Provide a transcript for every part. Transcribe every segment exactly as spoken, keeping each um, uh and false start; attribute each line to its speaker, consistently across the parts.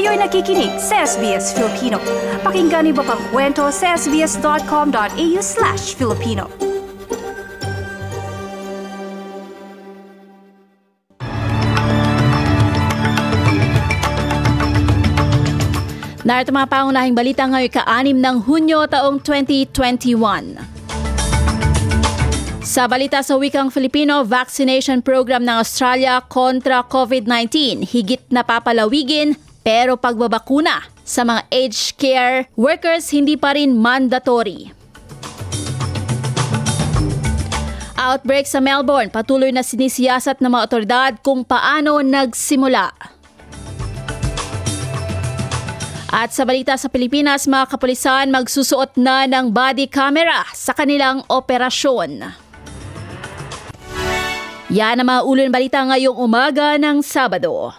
Speaker 1: Kayo'y nakikinig sa S B S Filipino. Pakinggan niyo pa ang kwento sa sbs.com.au slash Filipino. Narito mga pangunahing balita ngayong ka-anim ng Hunyo taong twenty twenty-one. Sa balita sa wikang Filipino, vaccination program ng Australia kontra COVID nineteen higit na papalawigin pero pagbabakuna sa mga aged care workers hindi pa rin mandatory. Outbreak sa Melbourne, patuloy na sinisiyasat ng mga otoridad kung paano nagsimula. At sa balita sa Pilipinas, mga kapulisan magsusuot na ng body camera sa kanilang operasyon. Yan ang mga ulo ng balita ngayong umaga ng Sabado.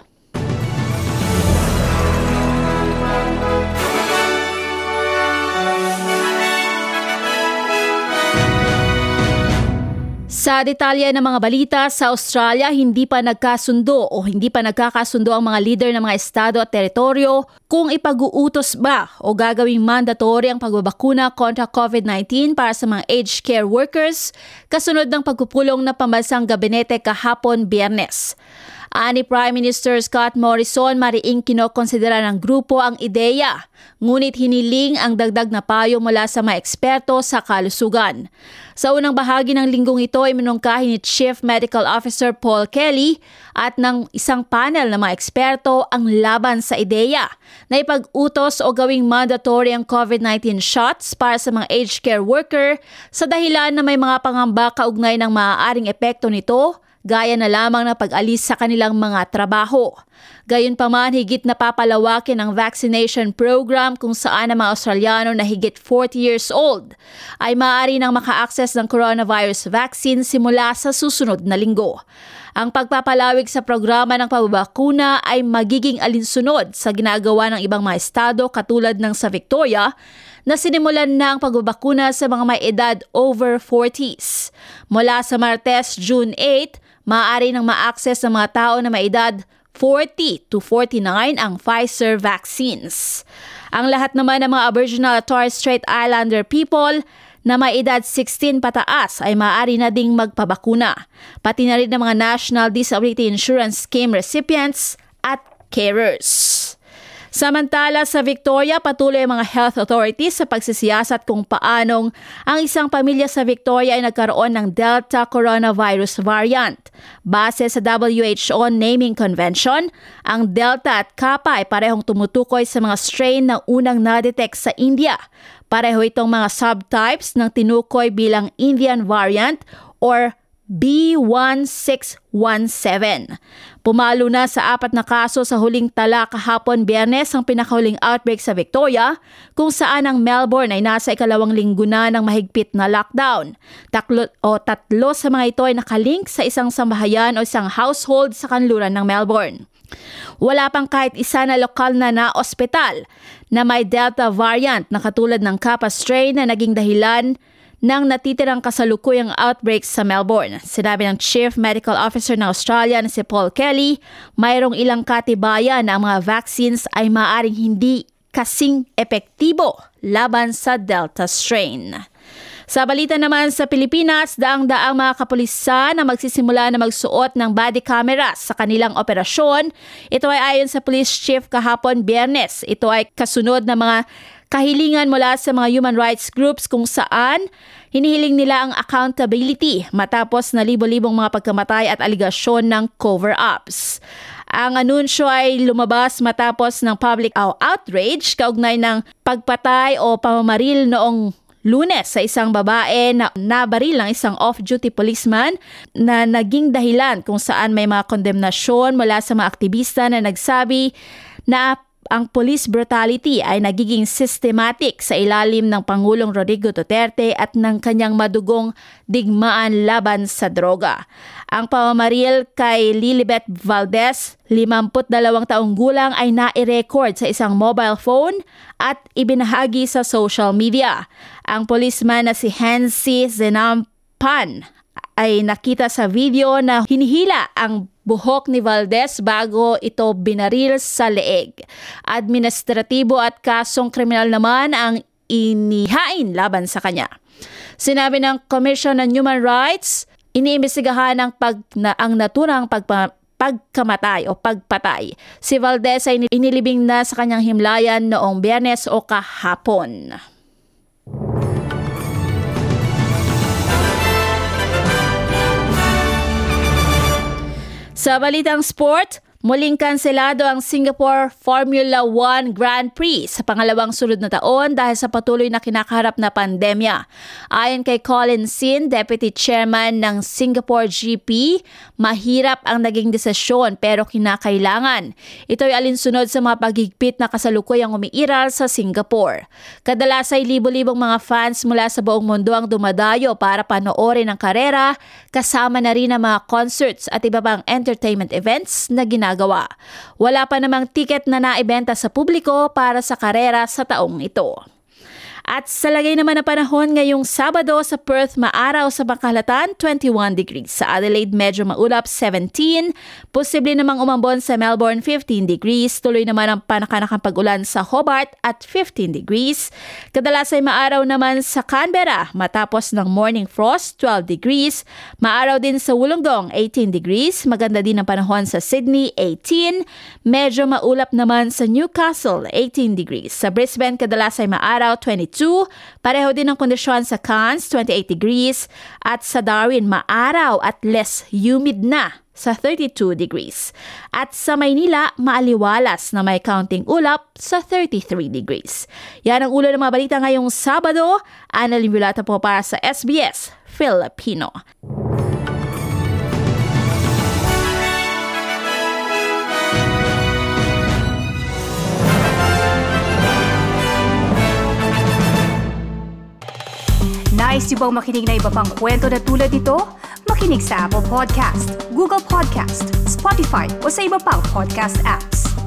Speaker 1: Sa detalye ng mga balita, sa Australia hindi pa nagkasundo o hindi pa nagkakasundo ang mga leader ng mga estado at teritoryo kung ipag-uutos ba o gagawing mandatory ang pagbabakuna kontra COVID nineteen para sa mga aged care workers kasunod ng pagpupulong ng pambansang gabinete kahapon Biyernes. Ani Prime Minister Scott Morrison, mariing kinokonsidera ng grupo ang ideya, ngunit hiniling ang dagdag na payo mula sa mga eksperto sa kalusugan. Sa unang bahagi ng linggong ito ay minungkahi ni Chief Medical Officer Paul Kelly at ng isang panel ng mga eksperto ang laban sa ideya na ipag-utos o gawing mandatory ang COVID nineteen shots para sa mga aged care worker sa dahilan na may mga pangamba kaugnay ng maaaring epekto nito, gaya na lamang na pag-alis sa kanilang mga trabaho. Gayunpaman, higit na papalawakin ang vaccination program kung saan ang mga Australiano na higit forty years old ay maaari nang maka-access ng coronavirus vaccine simula sa susunod na linggo. Ang pagpapalawig sa programa ng pagbabakuna ay magiging alinsunod sa ginagawa ng ibang mga estado katulad ng sa Victoria na sinimulan na ang pagbabakuna sa mga may edad over forties. Mula sa Martes, June eighth, maaari nang ma-access ng mga tao na may edad forty to forty-nine ang Pfizer vaccines. Ang lahat naman ng mga Aboriginal at Torres Strait Islander people na may edad sixteen pataas ay maaari na ding magpabakuna, pati na rin ng mga National Disability Insurance Scheme recipients at carers. Samantala sa Victoria, patuloy ang mga health authorities sa pagsisiyasat kung paanong ang isang pamilya sa Victoria ay nagkaroon ng Delta coronavirus variant. Base sa W H O naming convention, ang Delta at Kappa ay parehong tumutukoy sa mga strain na unang na-detect sa India. Pareho itong mga subtypes ng tinukoy bilang Indian variant or B one six one seven. Pumalo na sa apat na kaso sa huling tala kahapon Biyernes ang pinakahuling outbreak sa Victoria, kung saan ang Melbourne ay nasa ikalawang linggo na ng mahigpit na lockdown. Taklo, o tatlo sa mga ito ay nakalink sa isang sambahayan o isang household sa kanluran ng Melbourne. Wala pang kahit isa na lokal na na-ospital na may Delta variant na katulad ng Kappa strain na naging dahilan ng natitirang kasalukuyang outbreaks sa Melbourne. Sinabi ng Chief Medical Officer ng Australia na si Paul Kelly, mayroong ilang katibayan na ang mga vaccines ay maaaring hindi kasing epektibo laban sa Delta strain. Sa balita naman sa Pilipinas, daang-daang mga kapulisan na magsisimula na magsuot ng body cameras sa kanilang operasyon. Ito ay ayon sa Police Chief kahapon Biyernes. Ito ay kasunod ng mga kahilingan mula sa mga human rights groups kung saan hinihiling nila ang accountability matapos na libo-libong mga pagkamatay at aligasyon ng cover-ups. Ang anunsyo ay lumabas matapos ng public outrage kaugnay ng pagpatay o pamamaril noong Lunes sa isang babae na nabaril ng isang off-duty policeman na naging dahilan kung saan may mga kondemnasyon mula sa mga aktivista na nagsabi na ang police brutality ay nagiging systematic sa ilalim ng Pangulong Rodrigo Duterte at ng kanyang madugong digmaan laban sa droga. Ang pamamaril kay Lilibet Valdez, limampu't dalawang taong gulang, ay nai-record sa isang mobile phone at ibinahagi sa social media. Ang policeman na si Hansi Zenampan ay nakita sa video na hinihila ang buhok ni Valdez bago ito binaril sa leeg. Administratibo at kasong kriminal naman ang inihain laban sa kanya. Sinabi ng Commission on Human Rights, iniimbestigahan ang, pag, na, ang naturang pagpa, pagkamatay o pagpatay. Si Valdez ay inilibing na sa kanyang himlayan noong Biyernes o kahapon. Sa balitang sport, muling kanselado ang Singapore Formula One Grand Prix sa pangalawang sunod na taon dahil sa patuloy na kinakaharap na pandemya. Ayon kay Colin Sin, Deputy Chairman ng Singapore G P, mahirap ang naging desisyon pero kinakailangan. Ito ay alinsunod sa mga paghigpit na kasalukuyang umiiral sa Singapore. Kadalas ay libo-libong mga fans mula sa buong mundo ang dumadayo para panoorin ang karera, kasama na rin ang mga concerts at iba pang entertainment events na ginagawa. Wala pa namang tiket na naibenta sa publiko para sa karera sa taong ito. At sa lagay naman na panahon ngayong Sabado sa Perth, maaraw sa Bangkalatan, twenty-one degrees. Sa Adelaide, medyo maulap, seventeen. Posible namang umambon sa Melbourne, fifteen degrees. Tuloy naman ang panakanakang pag-ulan sa Hobart at fifteen degrees. Kadalas ay maaraw naman sa Canberra matapos ng morning frost, twelve degrees. Maaraw din sa Wollongong, eighteen degrees. Maganda din ang panahon sa Sydney, eighteen. Medyo maulap naman sa Newcastle, eighteen degrees. Sa Brisbane, kadalas ay maaraw, twenty-two. Pareho din ang kondisyon sa Cairns, twenty-eight degrees. At sa Darwin, maaraw at less humid na sa thirty-two degrees. At sa Maynila, maaliwalas na may kaunting ulap sa thirty-three degrees. Yan ang ulo ng mga balita ngayong Sabado. Annalyn Vilata po para sa S B S Filipino.
Speaker 2: Nice yung bang makinig na iba pang kwento na tulad ito? Makinig sa Apple Podcast, Google Podcast, Spotify o sa iba pang podcast apps.